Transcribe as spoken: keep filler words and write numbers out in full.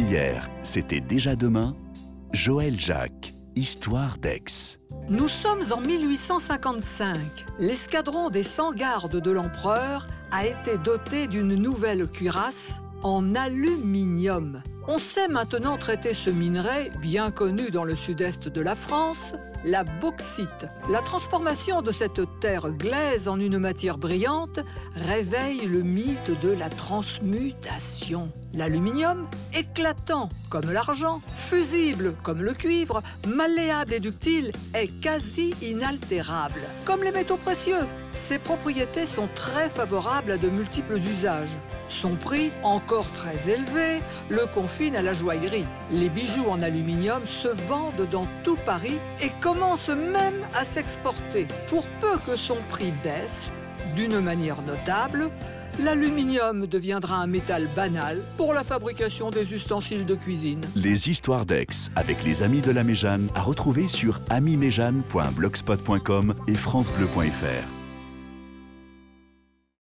Hier, c'était déjà demain. Joël Jacques, Histoire d'Aix. Nous sommes en mille huit cent cinquante-cinq. L'escadron des cent-gardes de l'empereur a été doté d'une nouvelle cuirasse en aluminium. On sait maintenant traiter ce minerai, bien connu dans le sud-est de la France, la bauxite. La transformation de cette terre glaise en une matière brillante réveille le mythe de la transmutation. L'aluminium, éclatant comme l'argent, fusible comme le cuivre, malléable et ductile, est quasi inaltérable. Comme les métaux précieux, ses propriétés sont très favorables à de multiples usages. Son prix, encore très élevé, le confine à la joaillerie. Les bijoux en aluminium se vendent dans tout Paris et commencent même à s'exporter. Pour peu que son prix baisse, d'une manière notable, l'aluminium deviendra un métal banal pour la fabrication des ustensiles de cuisine. Les histoires d'Aix avec les amis de la Méjane à retrouver sur ami méjane point blogspot point com et francebleu point fr.